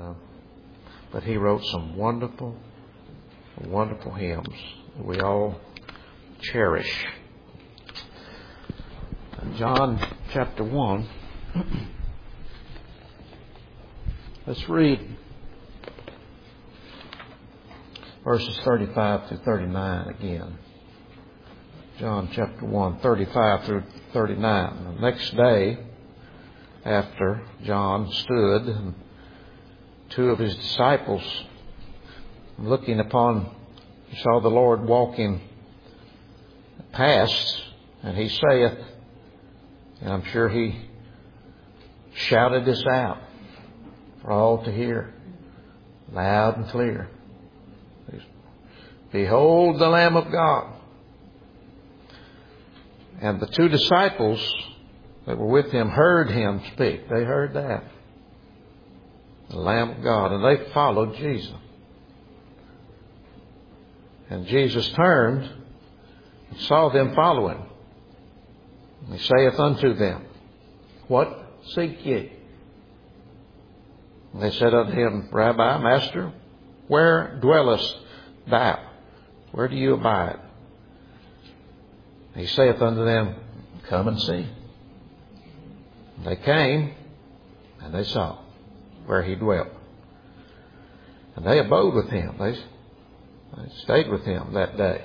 but he wrote some wonderful, wonderful hymns that we all cherish. John chapter 1. Let's read verses 35 through 39 again. John chapter 1, 35 through 39. The next day, after John stood, and two of his disciples, looking upon, saw the Lord walking past, and he saith, and I'm sure he shouted this out for all to hear, loud and clear. Behold the Lamb of God. And the two disciples that were with him heard him speak. They heard that. The Lamb of God. And they followed Jesus. And Jesus turned and saw them following. And he saith unto them, What seek ye? And they said unto him, Rabbi, Master, where dwellest thou? Where do you abide? He saith unto them, Come and see. And they came, and they saw where he dwelt. And they abode with him. They stayed with him that day.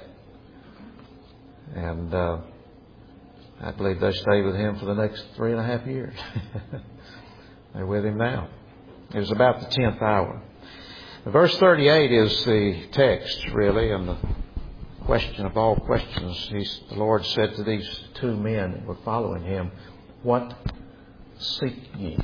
And I believe they stayed with him for the next 3.5 years. They're with him now. It was about the 10th hour. Verse 38 is the text, really, and the question of all questions. The Lord said to these two men that were following him, What seek ye?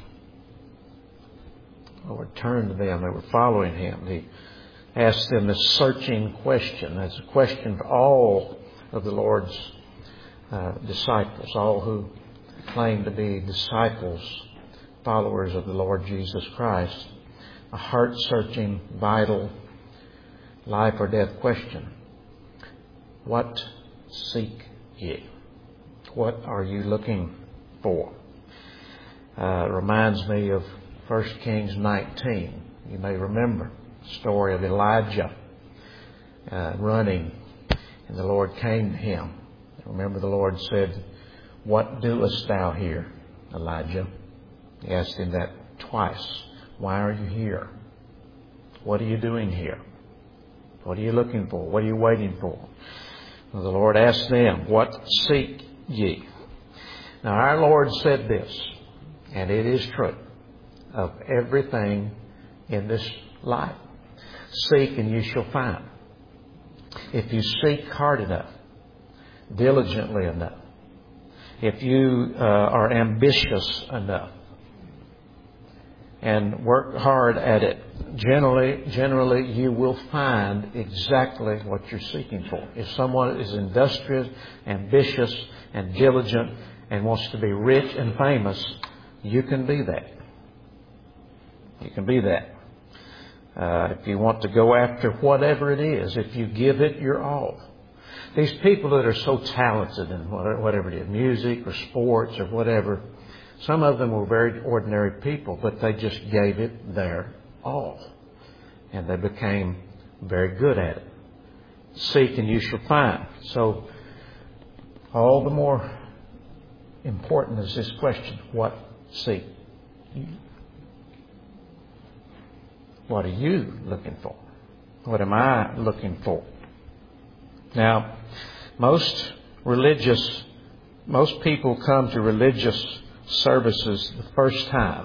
The Lord turned to them. They were following him. He asked them this searching question. That's a question for all of the Lord's disciples, all who claim to be disciples, followers of the Lord Jesus Christ. A heart-searching, vital, life or death question. What seek ye? What are you looking for? It reminds me of 1 Kings 19. You may remember the story of Elijah running, and the Lord came to him. Remember, the Lord said, What doest thou here, Elijah? He asked him that twice. Why are you here? What are you doing here? What are you looking for? What are you waiting for? Well, the Lord asked them, What seek ye? Now, our Lord said this, and it is true, of everything in this life. Seek and you shall find. If you seek hard enough, diligently enough, if you are ambitious enough, and work hard at it, generally you will find exactly what you're seeking for. If someone is industrious, ambitious, and diligent, and wants to be rich and famous, you can be that. You can be that. If you want to go after whatever it is, if you give it your all. These people that are so talented in whatever it is, music or sports or whatever, some of them were very ordinary people, but they just gave it their all. And they became very good at it. Seek and you shall find. So, all the more important is this question, what seek you? What are you looking for? What am I looking for? Now, most people come to religious services the first time,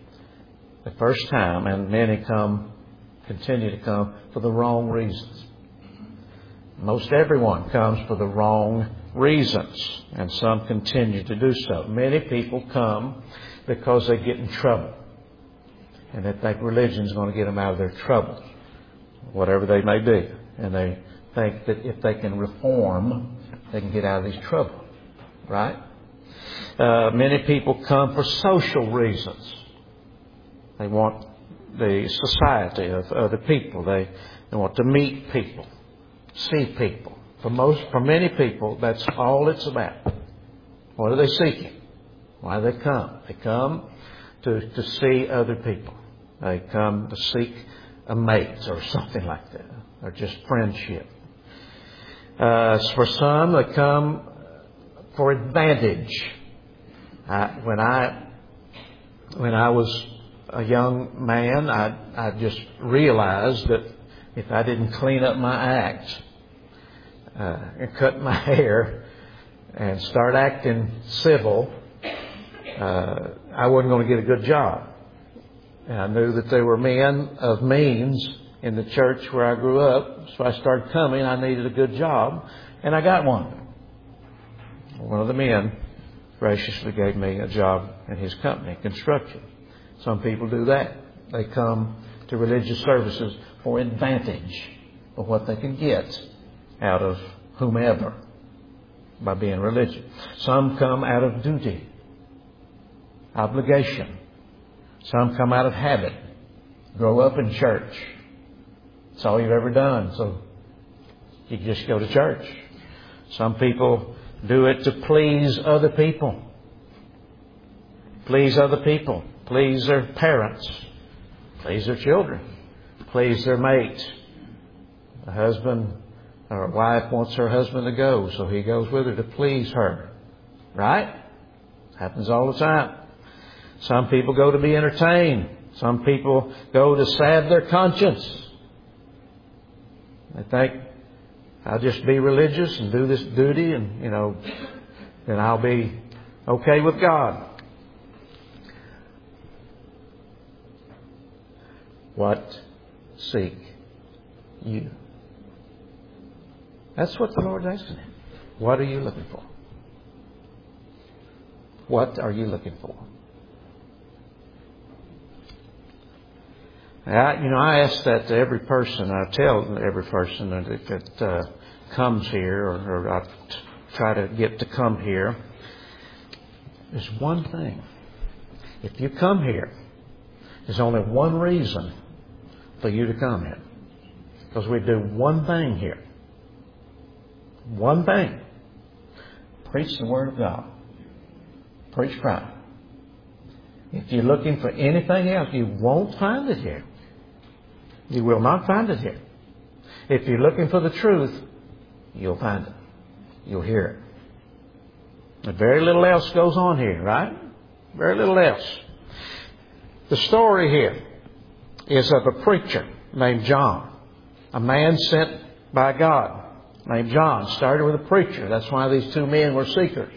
and many continue to come for the wrong reasons. Most everyone comes for the wrong reasons, and some continue to do so. Many people come because they get in trouble, and they think religion is going to get them out of their trouble, whatever they may be, and they think that if they can reform, they can get out of these trouble, right? Many people come for social reasons. They want the society of other people. They want to meet people, see people. For many people, that's all it's about. What are they seeking? Why do they come? They come to see other people. They come to seek a mate or something like that, or just friendship. For some, they come for advantage. When I was a young man, I just realized that if I didn't clean up my act and cut my hair and start acting civil, I wasn't going to get a good job. And I knew that there were men of means in the church where I grew up. So I started coming. I needed a good job. And I got one. One of the men graciously gave me a job in his company, construction. Some people do that. They come to religious services for advantage of what they can get out of whomever by being religious. Some come out of duty, obligation. Some come out of habit. Grow up in church. It's all you've ever done, so you just go to church. Some people do it to please other people. Please other people. Please their parents. Please their children. Please their mate. A husband or a wife wants her husband to go, so he goes with her to please her. Right? Happens all the time. Some people go to be entertained. Some people go to salve their conscience. They think, I'll just be religious and do this duty and, then I'll be okay with God. What seek you? That's what the Lord's asking him. What are you looking for? What are you looking for? I ask that to every person. I tell every person that comes here, or I try to get to come here. There's one thing. If you come here, there's only one reason for you to come here. Because we do one thing here. One thing. Preach the Word of God. Preach Christ. If you're looking for anything else, you won't find it here. You will not find it here. If you're looking for the truth, you'll find it. You'll hear it. And very little else goes on here, right? Very little else. The story here is of a preacher named John. A man sent by God named John. Started with a preacher. That's why these two men were seekers.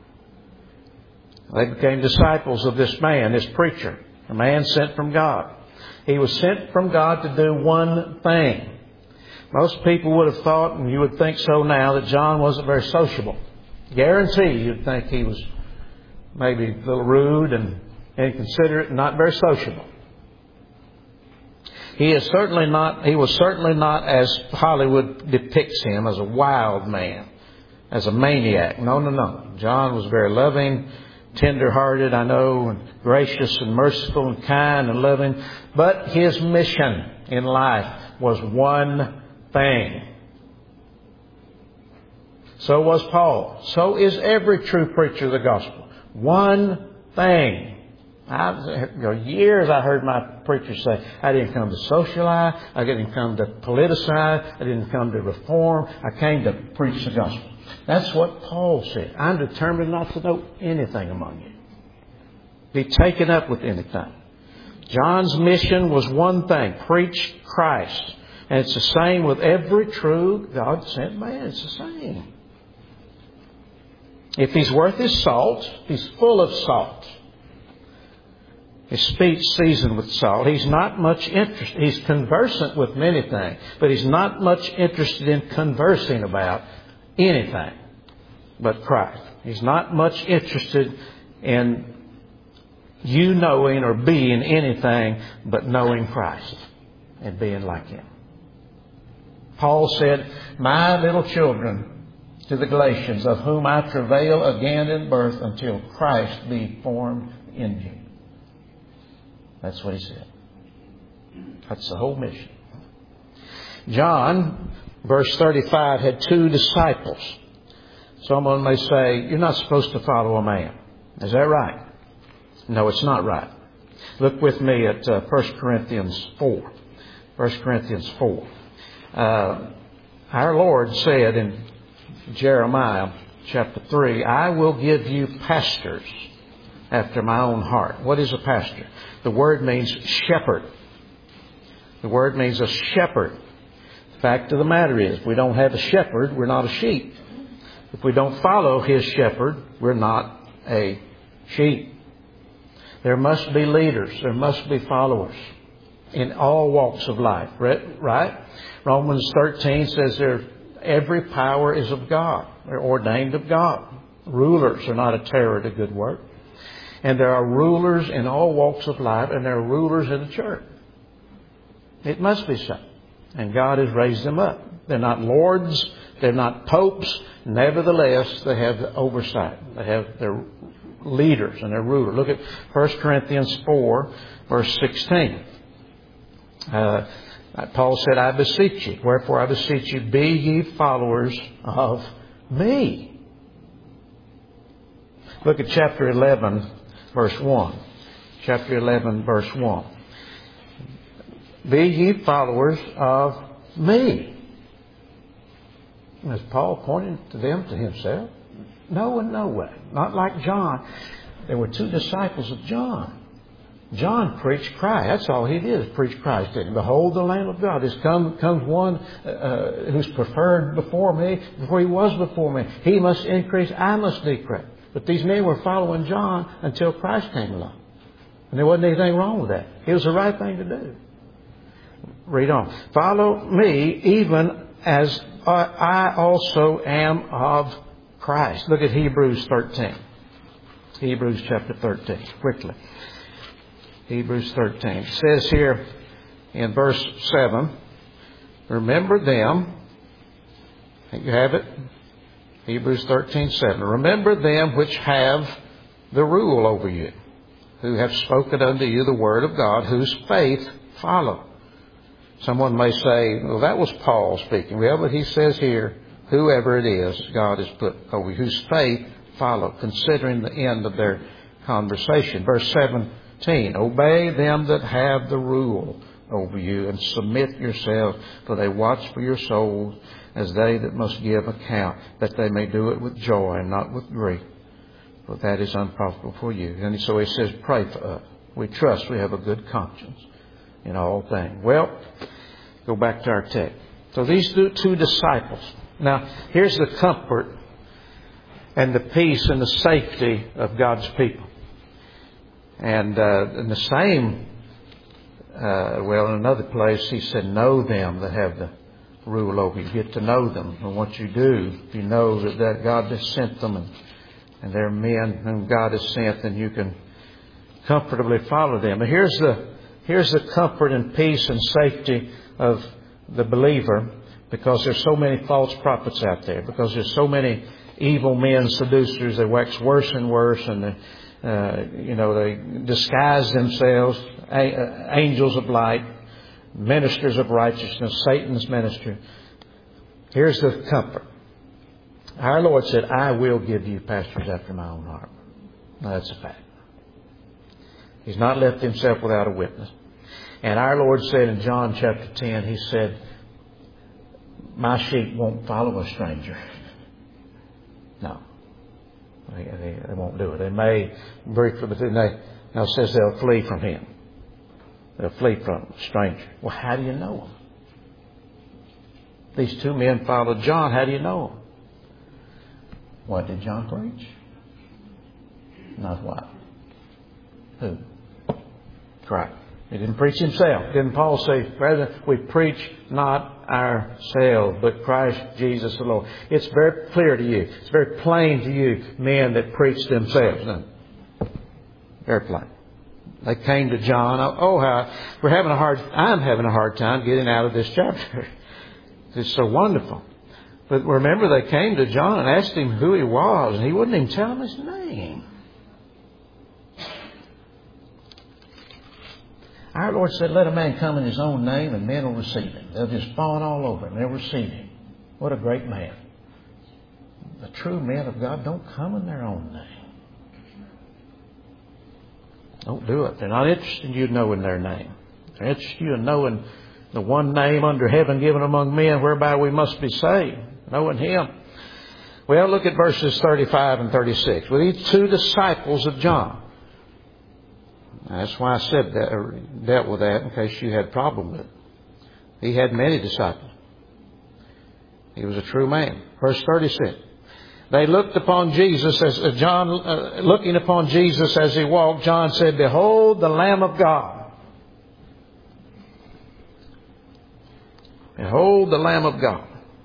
They became disciples of this man, this preacher. A man sent from God. He was sent from God to do one thing. Most people would have thought, and you would think so now, that John wasn't very sociable. Guarantee you'd think he was maybe a little rude and inconsiderate and not very sociable. He was certainly not as Hollywood depicts him, as a wild man, as a maniac. No. John was very loving, tender-hearted, I know, and gracious and merciful and kind and loving. But his mission in life was one thing. So was Paul. So is every true preacher of the gospel. One thing. Years I heard my preacher say, I didn't come to socialize, I didn't come to politicize, I didn't come to reform, I came to preach the gospel. That's what Paul said. I'm determined not to know anything among you. Be taken up with anything. John's mission was one thing. Preach Christ. And it's the same with every true God-sent man. It's the same. If he's worth his salt, he's full of salt. His speech seasoned with salt. He's not much interested. He's conversant with many things, but he's not much interested in conversing about anything but Christ. He's not much interested in you knowing or being anything but knowing Christ and being like Him. Paul said, my little children, to the Galatians, of whom I travail again in birth until Christ be formed in you. That's what he said. That's the whole mission. John, verse 35, had two disciples. Someone may say, you're not supposed to follow a man. Is that right? No, it's not right. Look with me at 1 Corinthians 4. 1 Corinthians 4. Our Lord said in Jeremiah chapter 3, I will give you pastors after my own heart. What is a pastor? The word means shepherd. The word means a shepherd. The fact of the matter is, if we don't have a shepherd, we're not a sheep. If we don't follow His shepherd, we're not a sheep. There must be leaders. There must be followers in all walks of life. Right? Romans 13 says every power is of God. They're ordained of God. Rulers are not a terror to good work. And there are rulers in all walks of life, and there are rulers in the church. It must be so. And God has raised them up. They're not lords. They're not popes. Nevertheless, they have the oversight. They have their leaders and their rulers. Look at 1 Corinthians 4, verse 16. Paul said, I beseech you. Wherefore I beseech you, be ye followers of me. Look at chapter 11, verse 1. Chapter 11, verse 1. Be ye followers of me. Is Paul pointing to them to himself? No, in no way. Not like John. There were two disciples of John. John preached Christ. That's all he did, is preach Christ. Behold the Lamb of God. This comes one who's preferred before me, before he was before me. He must increase, I must decrease. But these men were following John until Christ came along. And there wasn't anything wrong with that. It was the right thing to do. Read on. Follow me even as I also am of Christ. Look at Hebrews 13. Hebrews chapter 13. Quickly. Hebrews 13. It says here in verse 7, remember them. I think you have it. Hebrews 13:7. Remember them which have the rule over you, who have spoken unto you the word of God, whose faith follow. Someone may say, well, that was Paul speaking. Well, but he says here, whoever it is God has put over you, whose faith follow, considering the end of their conversation. Verse 17, obey them that have the rule over you, and submit yourselves, for they watch for your souls as they that must give account, that they may do it with joy and not with grief, for that is unprofitable for you. And so he says, pray for us. We trust we have a good conscience in all things. Well, go back to our text. So these two disciples. Now, here's the comfort and the peace and the safety of God's people. And in the same, in another place, he said, know them that have the rule over you. Get to know them. And what you do, you know that God has sent them and they're men whom God has sent, and you can comfortably follow them. And here's the comfort and peace and safety of the believer, because there's so many false prophets out there, because there's so many evil men, seducers. They wax worse and worse, and they disguise themselves, angels of light, ministers of righteousness, Satan's ministry. Here's the comfort. Our Lord said, I will give you pastors after my own heart. Now, that's a fact. He's not left himself without a witness. And our Lord said in John chapter 10, He said, my sheep won't follow a stranger. No. They won't do it. They may briefly, but then now it says they'll flee from him. They'll flee from a stranger. Well, how do you know them? These two men followed John. How do you know them? What did John preach? Not what? Who? Christ. He didn't preach himself. Didn't Paul say, brethren, we preach not ourselves, but Christ Jesus the Lord? It's very clear to you. It's very plain to you, men that preach themselves. No. Very plain. They came to John. I'm having a hard time getting out of this chapter. It's so wonderful. But remember, they came to John and asked him who he was, and he wouldn't even tell them his name. Our Lord said, let a man come in his own name and men will receive him. They'll just fawn all over him. They'll receive him. What a great man. The true men of God don't come in their own name. Don't do it. They're not interested in you knowing their name. They're interested in you in knowing the one name under heaven given among men whereby we must be saved. Knowing Him. Well, look at verses 35 and 36. With these two disciples of John. That's why I said that, or dealt with that, in case you had a problem with it. He had many disciples. He was a true man. Verse 36. They looked upon Jesus as looking upon Jesus as He walked. John said, "Behold, the Lamb of God. Behold, the Lamb of God."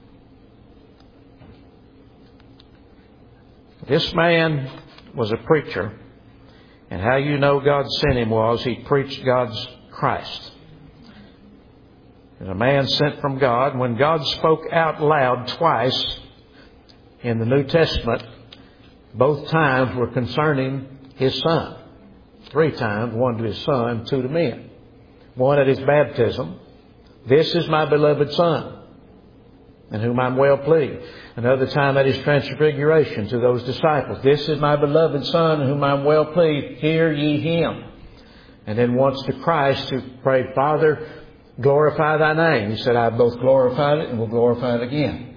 This man was a preacher. And how you know God sent him was he preached God's Christ. And a man sent from God. When God spoke out loud twice in the New Testament, both times were concerning His Son. 3 times, one to His Son, 2 to men. One at His baptism. "This is my beloved Son, in whom I'm well pleased." Another time at His transfiguration to those disciples. "This is my beloved Son, in whom I'm well pleased. Hear ye Him." And then once to Christ, who prayed, "Father, glorify Thy name." He said, "I've both glorified it and will glorify it again."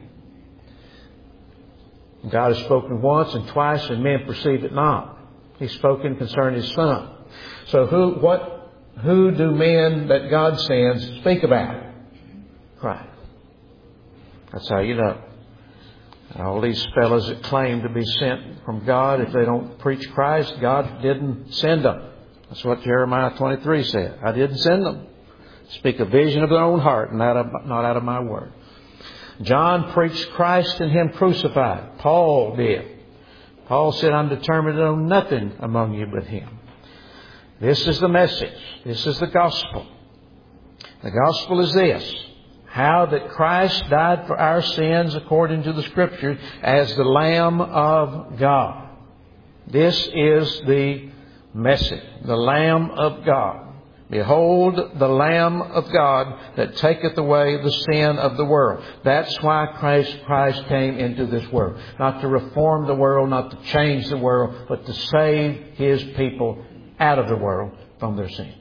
God has spoken once and twice, and men perceive it not. He's spoken concerning His Son. So who do men that God sends speak about? Christ. That's how you know. All these fellows that claim to be sent from God, if they don't preach Christ, God didn't send them. That's what Jeremiah 23 said. I didn't send them. Speak a vision of their own heart, not out of my word. John preached Christ and Him crucified. Paul did. Paul said, "I'm determined to know nothing among you but Him." This is the message. This is the gospel. The gospel is this: how that Christ died for our sins according to the Scriptures as the Lamb of God. This is the message. The Lamb of God. "Behold, the Lamb of God that taketh away the sin of the world." That's why Christ came into this world. Not to reform the world, not to change the world, but to save His people out of the world from their sin.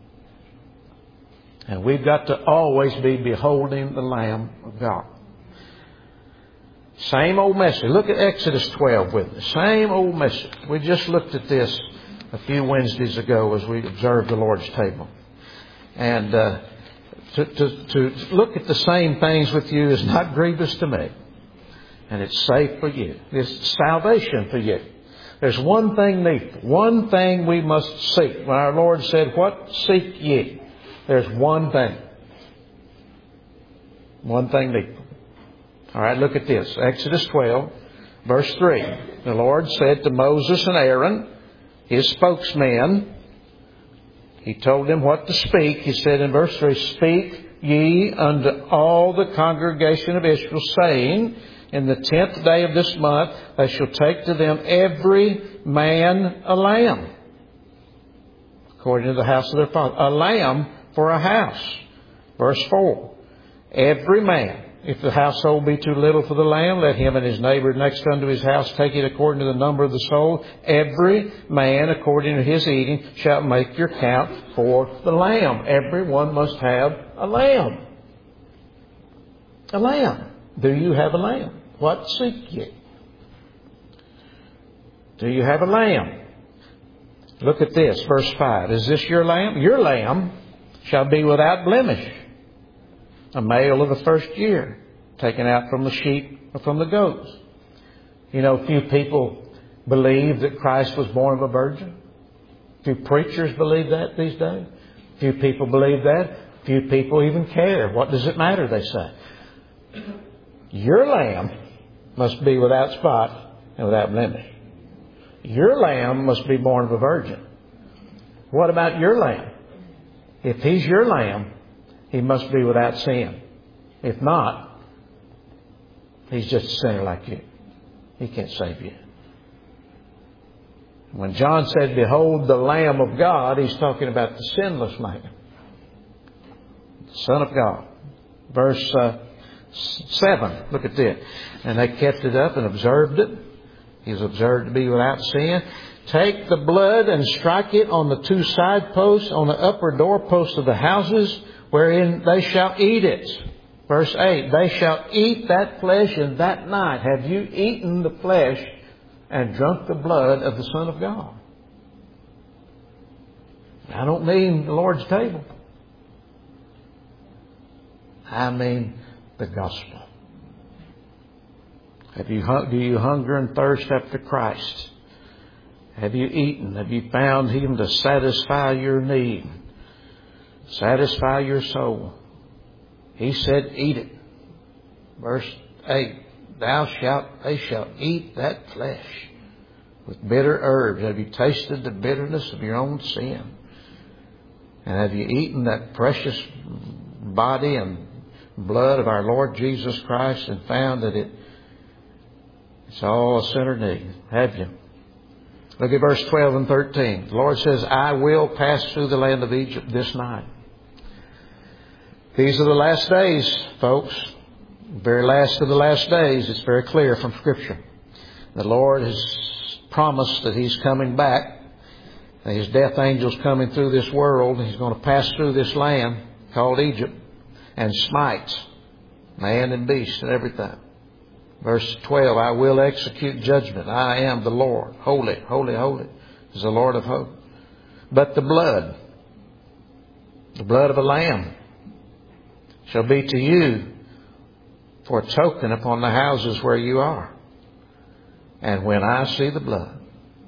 And we've got to always be beholding the Lamb of God. Same old message. Look at Exodus 12 with me. Same old message. We just looked at this a few Wednesdays ago as we observed the Lord's table. And to look at the same things with you is not grievous to me. And it's safe for you. It's salvation for you. There's one thing needful. One thing we must seek. When our Lord said, "What seek ye?" There's one thing. One thing needful. All right, look at this. Exodus 12, verse 3. The Lord said to Moses and Aaron, His spokesman, He told them what to speak. He said in verse 3, "Speak ye unto all the congregation of Israel, saying, In the 10th day of this month, they shall take to them every man a lamb, according to the house of their father." A lamb for a house. Verse 4. "Every man, if the household be too little for the lamb, let him and his neighbor next unto his house take it according to the number of the soul. Every man according to his eating shall make your count for the lamb." Everyone must have a lamb. A lamb. Do you have a lamb? What seek ye? Do you have a lamb? Look at this, verse 5. "Is this your lamb? Your lamb shall be without blemish, a male of the first year, taken out from the sheep or from the goats." You know, few people believe that Christ was born of a virgin. Few preachers believe that these days. Few people believe that. Few people even care. What does it matter, they say. Your lamb must be without spot and without blemish. Your lamb must be born of a virgin. What about your lamb? If He's your lamb, He must be without sin. If not, He's just a sinner like you. He can't save you. When John said, "Behold the Lamb of God," He's talking about the sinless Lamb. The Son of God. Verse 7. Look at this. "And they kept it up and observed it." He was observed to be without sin. Take the blood and strike it on the 2 side posts, on the upper doorposts of the houses, wherein they shall eat it. Verse 8, they shall eat that flesh in that night. Have you eaten the flesh and drunk the blood of the Son of God? I don't mean the Lord's table. I mean the gospel. Do you hunger and thirst after Christ? Have you eaten? Have you found Him to satisfy your need? Satisfy your soul? He said, eat it. Verse 8, they shall eat that flesh with bitter herbs. Have you tasted the bitterness of your own sin? And have you eaten that precious body and blood of our Lord Jesus Christ and found that it's all a sinner needs? Have you? Look at verse 12 and 13. The Lord says, I will pass through the land of Egypt this night. These are the last days, folks. Very last of the last days. It's very clear from Scripture. The Lord has promised that He's coming back. And His death angel's coming through this world. He's going to pass through this land called Egypt and smite man and beast and everything. Verse 12, I will execute judgment. I am the Lord. Holy, holy, holy is the Lord of hosts. But the blood of a lamb, shall be to you for a token upon the houses where you are. And when I see the blood,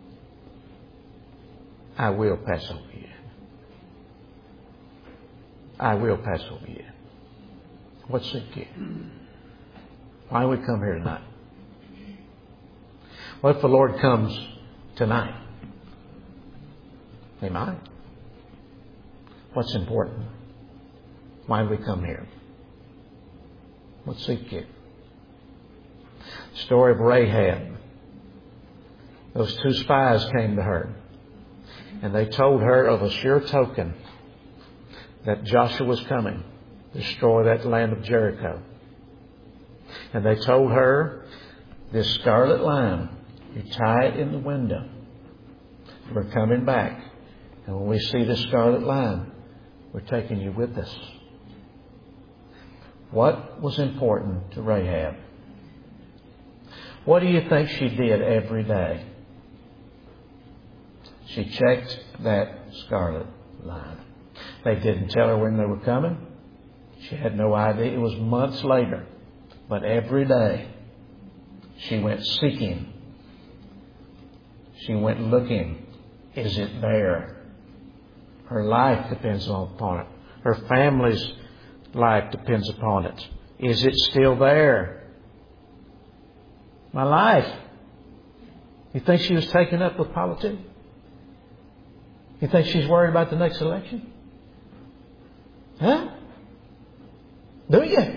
I will pass over you. I will pass over you. What's it get? Why do we come here tonight? What if the Lord comes tonight? He might. What's important? Why do we come here? What's the kid? Story of Rahab. Those 2 spies came to her, and they told her of a sure token that Joshua was coming to destroy that land of Jericho. And they told her, this scarlet line, you tie it in the window. We're coming back. And when we see the scarlet line, we're taking you with us. What was important to Rahab? What do you think she did every day? She checked that scarlet line. They didn't tell her when they were coming. She had no idea. It was months later. But every day she went seeking. She went looking. Is it there? Her life depends upon it. Her family's life depends upon it. Is it still there? My life. You think she was taken up with politics? You think she's worried about the next election? Huh? Do you?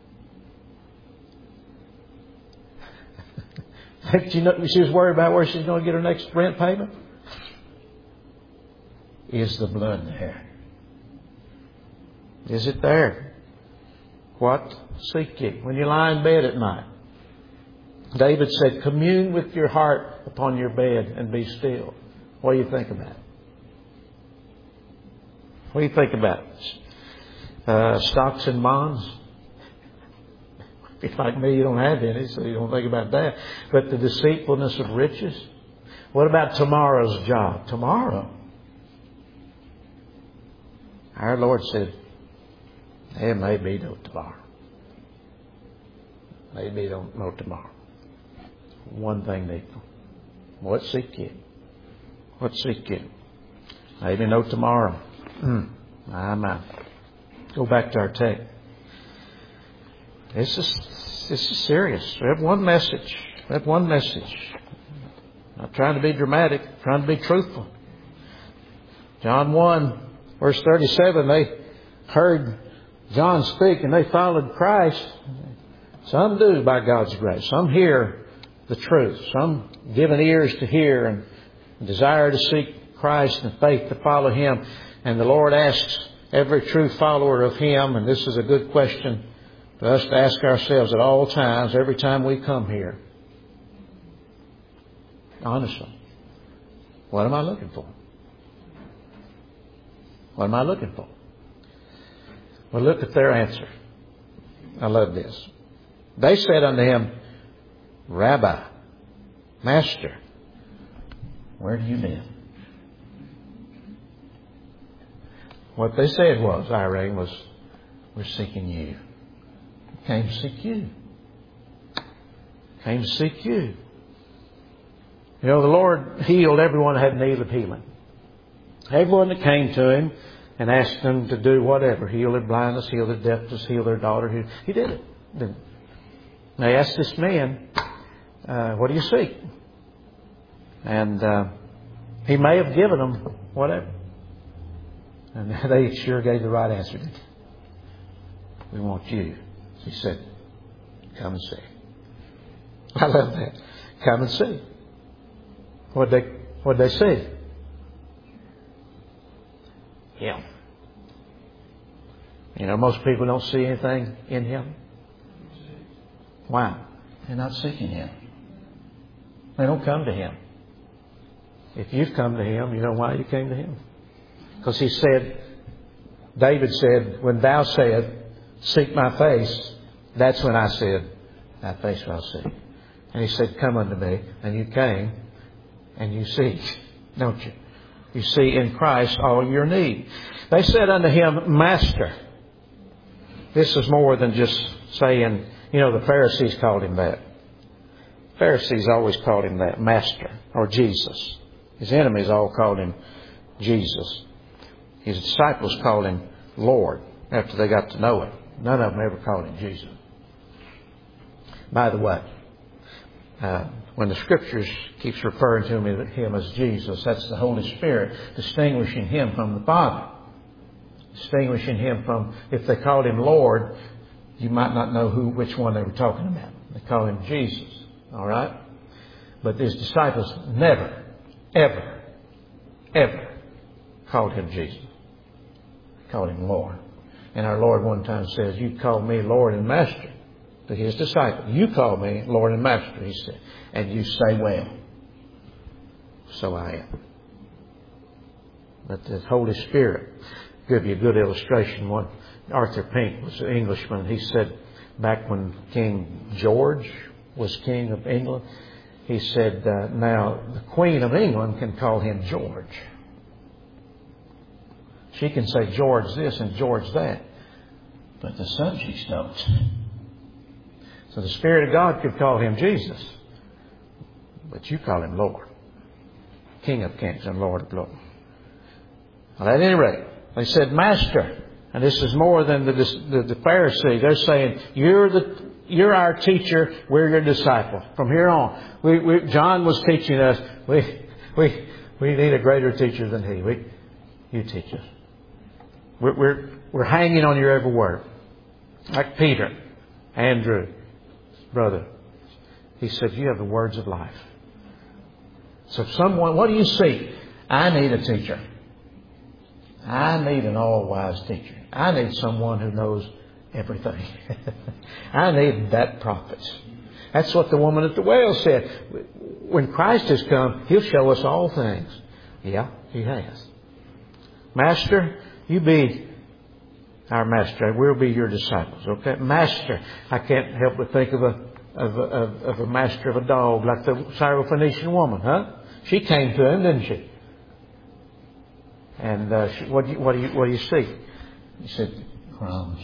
Think she was worried about where she's going to get her next rent payment? Is the blood there? Is it there? What seek ye? When you lie in bed at night. David said, commune with your heart upon your bed and be still. What do you think about it? What do you think about it? Stocks and bonds? If you're like me, you don't have any, so you don't think about that. But the deceitfulness of riches? What about tomorrow's job? Tomorrow? Our Lord said, there may be no tomorrow. Maybe no tomorrow. One thing needful. What seek ye? What seek ye? Maybe no tomorrow. My. Go back to our text. This is serious. We have one message. Not trying to be dramatic, trying to be truthful. John 1, verse 37, they heard John speak and they followed Christ. Some do by God's grace. Some hear the truth. Some given ears to hear and desire to seek Christ and faith to follow Him. And the Lord asks every true follower of Him, and this is a good question for us to ask ourselves at all times, every time we come here. Honestly. What am I looking for? What am I looking for? Well, look at their answer. I love this. They said unto him, Rabbi, Master, where do you live? What they said was, Irene, was, we're seeking you. Came to seek you. Came to seek you. You know, the Lord healed everyone who had need of healing. Everyone that came to Him and asked Him to do whatever, heal their blindness, heal their deafness, heal their daughter, He did it. They asked this man, what do you seek? And He may have given them whatever. And they sure gave the right answer. We want you. He said, come and see. I love that. Come and see. What'd they see? Him. You know, most people don't see anything in Him. Why? They're not seeking Him. They don't come to Him. If you've come to Him, you know why you came to Him? Because He said, David said, when thou said, seek my face, that's when I said, thy face will I see. And He said, come unto me. And you came and you seek, don't you? You see in Christ all your need. They said unto Him, Master. This is more than just saying, you know, the Pharisees called Him that. Pharisees always called Him that, Master, or Jesus. His enemies all called Him Jesus. His disciples called Him Lord after they got to know Him. None of them ever called Him Jesus. By the way, when the Scriptures keeps referring to Him as Jesus, that's the Holy Spirit distinguishing Him from the Father. Distinguishing Him from, if they called Him Lord, you might not know which one they were talking about. They call Him Jesus. All right? But His disciples never, ever, ever called Him Jesus. They called Him Lord. And our Lord one time says, you call me Lord and Master. To His disciples, you call me Lord and Master, He said, and you say well. So I am. But the Holy Spirit, give you a good illustration. One, Arthur Pink was an Englishman. He said back when King George was King of England, he said, now the Queen of England can call him George. She can say George this and George that. But the subjects don't. So the Spirit of God could call Him Jesus. But you call Him Lord. King of Kings and Lord of Lords. Well, at any rate, they said, Master. And this is more than the Pharisee. They're saying, you're our teacher, we're your disciple. From here on, John was teaching us, we need a greater teacher than he. You teach us. We're hanging on your every word. Like Peter, Andrew, brother. He said, you have the words of life. So someone, what do you seek? I need a teacher. I need an all-wise teacher. I need someone who knows everything. I need that prophet. That's what the woman at the well said. When Christ has come, He'll show us all things. Yeah, He has. Master, you be our master. We'll be your disciples. Okay, master. I can't help but think of a master of a dog, like the Syrophoenician woman, huh? She came to Him, didn't she? And what do you see? He said, crumbs.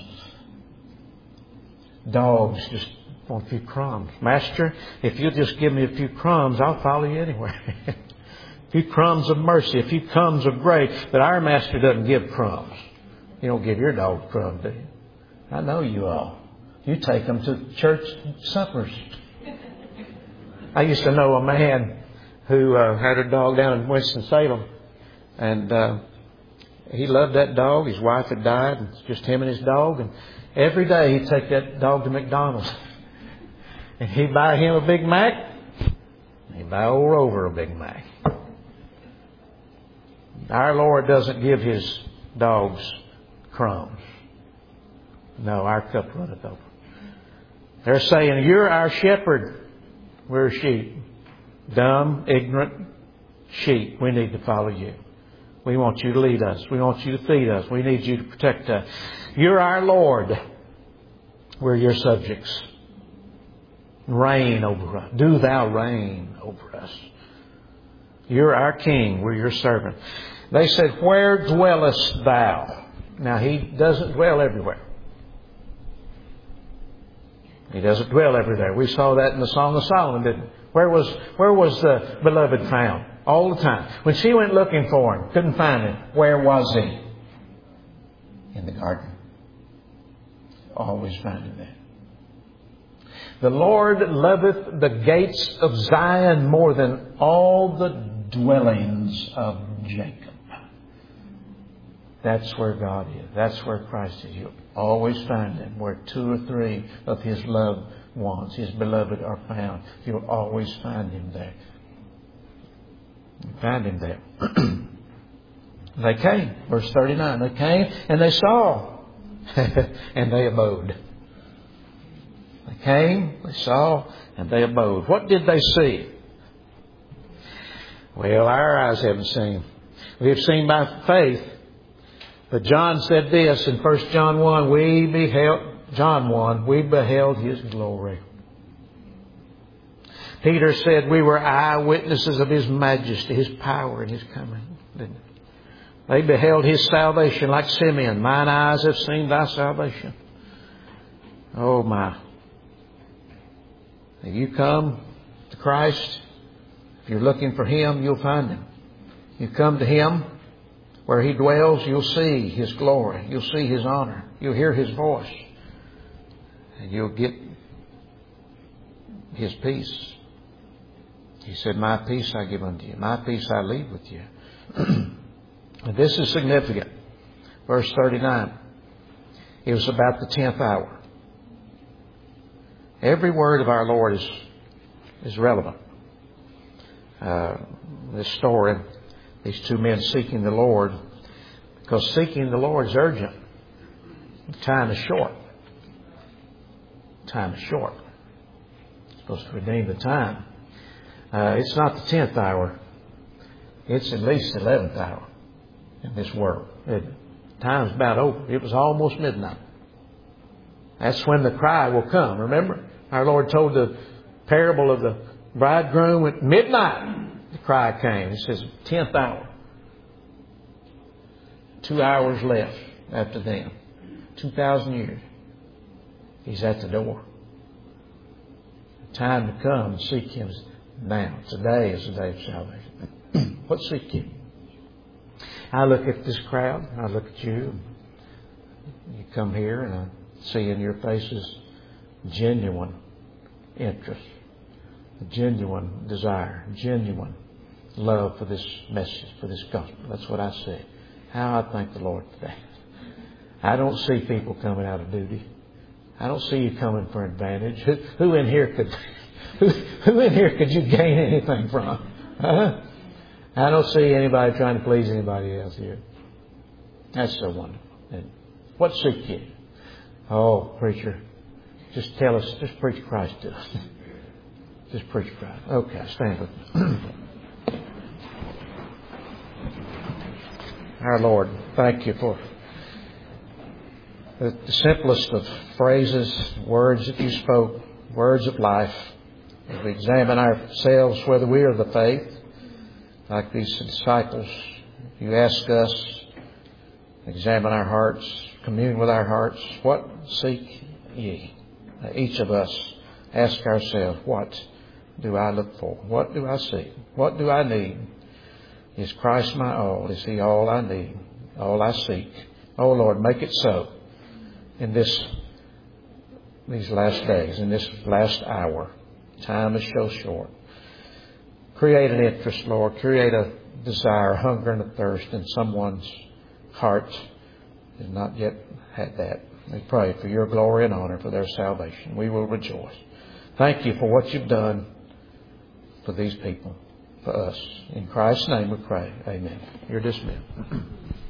Dogs just want a few crumbs. Master, if you'll just give me a few crumbs, I'll follow you anywhere. A few crumbs of mercy, a few crumbs of grace. But our Master doesn't give crumbs. You don't give your dog crumbs, do you? I know you all. You take them to church suppers. I used to know a man who had a dog down in Winston-Salem. And he loved that dog. His wife had died. And it's just him and his dog. And every day he'd take that dog to McDonald's. And he'd buy him a Big Mac. And he'd buy old Rover a Big Mac. Our Lord doesn't give His dogs crumbs. No, our cup runneth over. They're saying, you're our shepherd. We're sheep. Dumb, ignorant sheep, we need to follow you. We want you to lead us. We want you to feed us. We need you to protect us. You're our Lord. We're your subjects. Reign over us. Do thou reign over us. You're our King. We're your servant. They said, where dwellest thou? Now, He doesn't dwell everywhere. He doesn't dwell everywhere. We saw that in the Song of Solomon, didn't we? Where was the beloved found? All the time. When she went looking for Him, couldn't find Him. Where was He? In the garden. Always find Him there. The Lord loveth the gates of Zion more than all the dwellings of Jacob. That's where God is. That's where Christ is. You'll always find Him where 2 or 3 of His loved ones, His beloved, are found. You'll always find Him there. Find Him there. They came. Verse 39. They came and they saw. And they abode. They came, they saw, and they abode. What did they see? Well, our eyes haven't seen. We have seen by faith. But John said this in 1 John 1. We beheld His glory. Peter said we were eyewitnesses of His majesty, His power, and His coming. Didn't they? They beheld His salvation like Simeon. Mine eyes have seen thy salvation. Oh my. If you come to Christ, if you're looking for Him, you'll find Him. You come to Him, where He dwells, you'll see His glory. You'll see His honor. You'll hear His voice. And you'll get His peace. He said, my peace I give unto you. My peace I leave with you. And this is significant. Verse 39. It was about the 10th hour. Every word of our Lord is relevant. This story, these 2 men seeking the Lord, because seeking the Lord is urgent. Time is short. Time is short. It's supposed to redeem the time. It's not the 10th hour. It's at least the 11th hour in this world. Time's about over. It was almost midnight. That's when the cry will come. Remember, our Lord told the parable of the bridegroom at midnight. The cry came. It says 10th hour. 2 hours left after then. 2,000 years. He's at the door. The time to come and seek Him now. Today is the day of salvation. What seek you? I look at this crowd. I look at you. You come here and I see in your faces genuine interest, genuine desire, genuine love for this message, for this gospel. That's what I see. How I thank the Lord today. I don't see people coming out of duty. I don't see you coming for advantage. Who in here could you gain anything from? Huh? I don't see anybody trying to please anybody else here. That's so wonderful. And what seek you? Oh, preacher, just tell us, just preach Christ to us. Just preach Christ. Okay, stand with me. Our Lord, thank you for the simplest of phrases, words that you spoke, words of life. As we examine ourselves whether we are the faith, like these disciples, you ask us, examine our hearts, commune with our hearts. What seek ye? Each of us ask ourselves, what do I look for? What do I seek? What do I need? Is Christ my all? Is He all I need? All I seek? Oh Lord, make it so in these last days, in this last hour. Time is so short. Create an interest, Lord. Create a desire, a hunger and a thirst in someone's heart who has not yet had that. We pray for your glory and honor for their salvation. We will rejoice. Thank you for what you've done for these people, for us. In Christ's name we pray. Amen. You're dismissed.